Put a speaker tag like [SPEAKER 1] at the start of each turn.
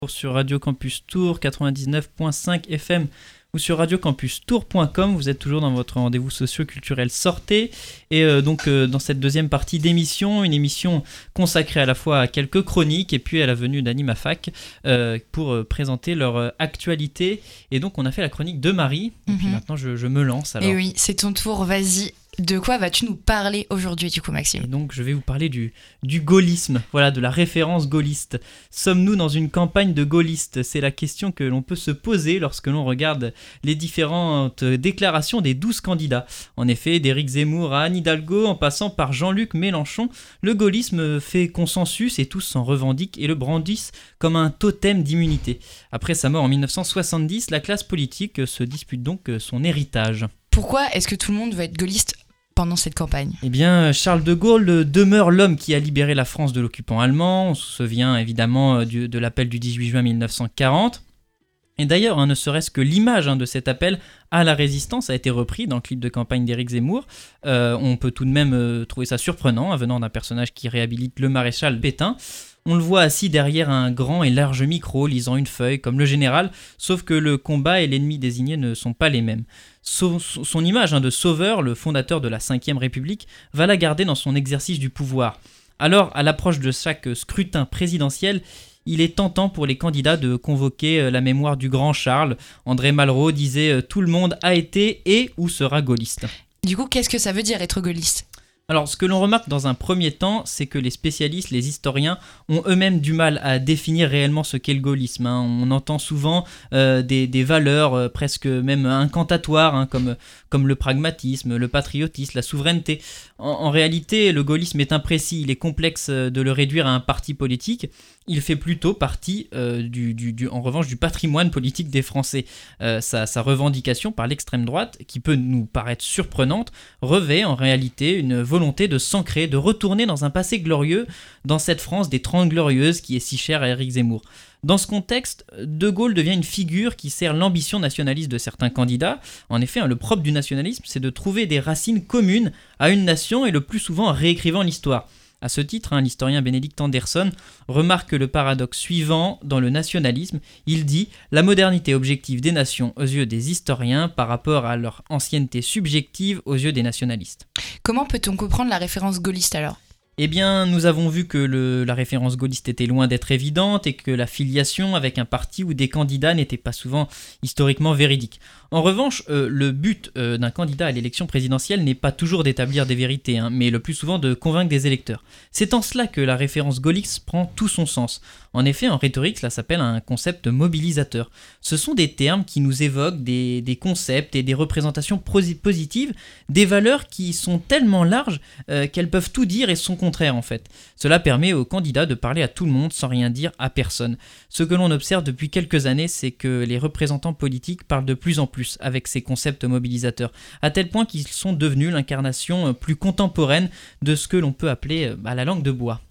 [SPEAKER 1] Sur Radio Campus Tours 99.5 FM ou sur radiocampustour.com. Vous êtes toujours dans votre rendez-vous socio-culturel Sortez et dans cette deuxième partie d'émission, une émission consacrée à la fois à quelques chroniques et puis à la venue d'Animafac pour présenter leur actualité. Et donc on a fait la chronique de Marie et puis maintenant je me lance alors.
[SPEAKER 2] Et oui, c'est ton tour, vas-y. De quoi vas-tu nous parler aujourd'hui du coup, Maxime ?
[SPEAKER 1] Et donc je vais vous parler du gaullisme, voilà, de la référence gaulliste. Sommes-nous dans une campagne de gaullistes ? C'est la question que l'on peut se poser lorsque l'on regarde les différentes déclarations des 12 candidats. En effet, d'Éric Zemmour à Anne Hidalgo en passant par Jean-Luc Mélenchon, le gaullisme fait consensus et tous s'en revendiquent et le brandissent comme un totem d'immunité. Après sa mort en 1970, la classe politique se dispute donc son héritage.
[SPEAKER 2] Pourquoi est-ce que tout le monde veut être gaulliste pendant cette campagne ?
[SPEAKER 1] Eh bien, Charles de Gaulle demeure l'homme qui a libéré la France de l'occupant allemand. On se souvient évidemment de l'appel du 18 juin 1940. Et d'ailleurs, ne serait-ce que l'image de cet appel à la résistance a été repris dans le clip de campagne d'Éric Zemmour. On peut tout de même trouver ça surprenant, venant d'un personnage qui réhabilite le maréchal Pétain. On le voit assis derrière un grand et large micro, lisant une feuille, comme le général, sauf que le combat et l'ennemi désigné ne sont pas les mêmes. Son image de sauveur, le fondateur de la Ve République, va la garder dans son exercice du pouvoir. Alors, à l'approche de chaque scrutin présidentiel, il est tentant pour les candidats de convoquer la mémoire du grand Charles. André Malraux disait « Tout le monde a été et ou sera gaulliste ».
[SPEAKER 2] Du coup, qu'est-ce que ça veut dire être gaulliste ?
[SPEAKER 1] Alors, ce que l'on remarque dans un premier temps, c'est que les spécialistes, les historiens, ont eux-mêmes du mal à définir réellement ce qu'est le gaullisme. On entend souvent des valeurs presque même incantatoires, comme le pragmatisme, le patriotisme, la souveraineté. En réalité, le gaullisme est imprécis, il est complexe de le réduire à un parti politique. Il fait plutôt partie, en revanche, du patrimoine politique des Français. Sa revendication par l'extrême droite, qui peut nous paraître surprenante, revêt en réalité une volonté de s'ancrer, de retourner dans un passé glorieux, dans cette France des 30 glorieuses qui est si chère à Éric Zemmour. Dans ce contexte, De Gaulle devient une figure qui sert l'ambition nationaliste de certains candidats. En effet, le propre du nationalisme, c'est de trouver des racines communes à une nation et le plus souvent en réécrivant l'histoire. À ce titre, l'historien Benedict Anderson remarque le paradoxe suivant dans le nationalisme. Il dit « La modernité objective des nations aux yeux des historiens par rapport à leur ancienneté subjective aux yeux des nationalistes. »
[SPEAKER 2] Comment peut-on comprendre la référence gaulliste alors ?
[SPEAKER 1] Eh bien, nous avons vu que la référence gaulliste était loin d'être évidente et que la filiation avec un parti ou des candidats n'était pas souvent historiquement véridique. En revanche, le but d'un candidat à l'élection présidentielle n'est pas toujours d'établir des vérités, mais le plus souvent de convaincre des électeurs. C'est en cela que la référence gaulliste prend tout son sens. En effet, en rhétorique, cela s'appelle un concept mobilisateur. Ce sont des termes qui nous évoquent des concepts et des représentations positives, des valeurs qui sont tellement larges qu'elles peuvent tout dire et son contraire en fait. Cela permet aux candidats de parler à tout le monde sans rien dire à personne. Ce que l'on observe depuis quelques années, c'est que les représentants politiques parlent de plus en plus avec ces concepts mobilisateurs, à tel point qu'ils sont devenus l'incarnation plus contemporaine de ce que l'on peut appeler la langue de bois.